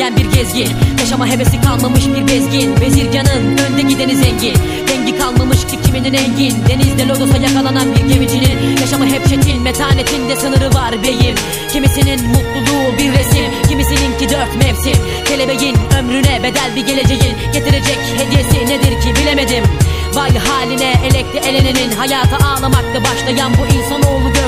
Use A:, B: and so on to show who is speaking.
A: giden bir gezgin, yaşama hevesi kalmamış bir bezgin, bezirganın önde gideni zengin, dengi kalmamış ki kiminin engin. Denizde lodosa yakalanan bir gemicinin yaşamı hep çetin, metanetinde sınırı var beyin. Kimisinin mutluluğu bir resim, kimisininki 4 mevsim. Kelebeğin ömrüne bedel bir geleceğin getirecek hediyesi nedir ki bilemedim. Vay haline elekte elenenin, hayata ağlamakta başlayan bu insanoğlu gör